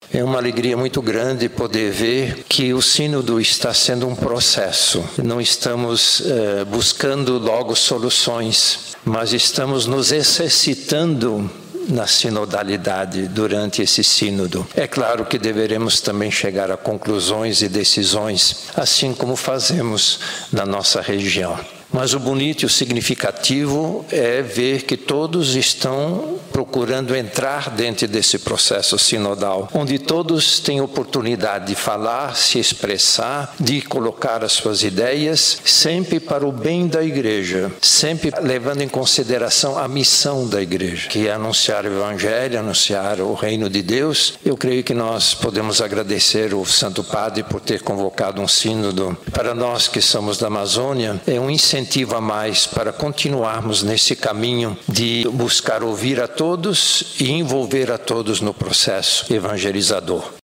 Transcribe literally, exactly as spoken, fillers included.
É uma alegria muito grande poder ver que o sínodo está sendo um processo. Não estamos eh, buscando logo soluções, mas estamos nos exercitando na sinodalidade durante esse sínodo. É claro que deveremos também chegar a conclusões e decisões, assim como fazemos na nossa região. Mas o bonito e o significativo é ver que todos estão procurando entrar dentro desse processo sinodal, onde todos têm oportunidade de falar, se expressar, de colocar as suas ideias, sempre para o bem da igreja, sempre levando em consideração a missão da igreja, que é anunciar o evangelho, anunciar o reino de Deus. Eu creio que nós podemos agradecer o Santo Padre por ter convocado um sínodo. Para nós que somos da Amazônia, é um incentivo incentivo a mais para continuarmos nesse caminho de buscar ouvir a todos e envolver a todos no processo evangelizador.